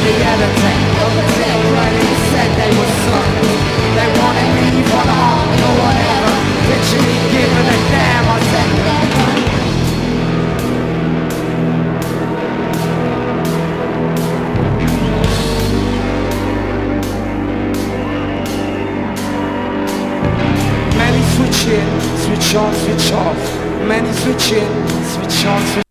the other day, running said they were suckers. They wanted me for the army or whatever. Picture me giving a damn, I said many switch in, switch on, switch off. Many switch in, switch on, switch